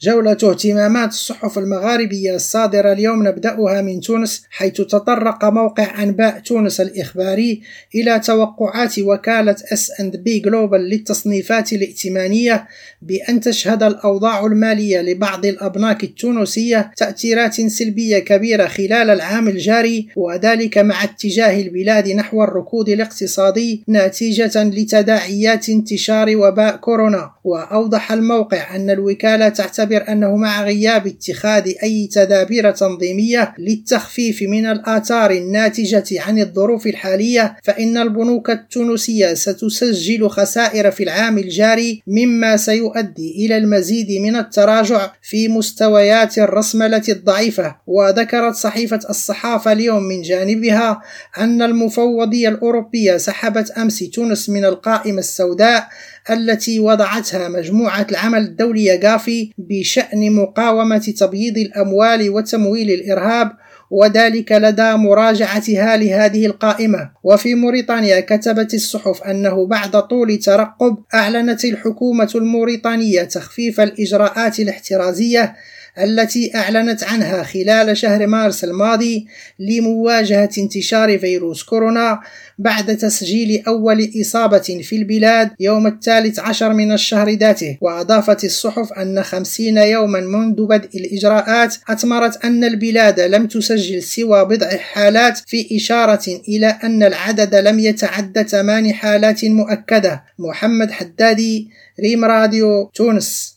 جولة اهتمامات الصحف المغاربية الصادرة اليوم نبدأها من تونس، حيث تطرق موقع أنباء تونس الإخباري إلى توقعات وكالة S&P Global للتصنيفات الائتمانية بأن تشهد الأوضاع المالية لبعض الأبناك التونسية تأثيرات سلبية كبيرة خلال العام الجاري، وذلك مع اتجاه البلاد نحو الركود الاقتصادي نتيجة لتداعيات انتشار وباء كورونا. وأوضح الموقع أن الوكالة تعتبر أنه مع غياب اتخاذ أي تدابير تنظيمية للتخفيف من الآثار الناتجة عن الظروف الحالية، فإن البنوك التونسية ستسجل خسائر في العام الجاري، مما سيؤدي إلى المزيد من التراجع في مستويات الرأسمالة الضعيفة. وذكرت صحيفة الصحافة اليوم من جانبها أن المفوضية الأوروبية سحبت أمس تونس من القائمة السوداء التي وضعتها مجموعة العمل الدولية غافي بشأن مقاومة تبييض الأموال وتمويل الإرهاب، وذلك لدى مراجعتها لهذه القائمة. وفي موريتانيا كتبت الصحف أنه بعد طول ترقب أعلنت الحكومة الموريتانية تخفيف الإجراءات الاحترازية التي أعلنت عنها خلال شهر مارس الماضي لمواجهة انتشار فيروس كورونا، بعد تسجيل أول إصابة في البلاد يوم 13 من الشهر ذاته. وأضافت الصحف أن 50 يوما منذ بدء الإجراءات أثمرت أن البلاد لم تسجل سوى بضع حالات، في إشارة إلى أن العدد لم يتعدى 8 حالات مؤكدة. محمد حدادي، ريم راديو، تونس.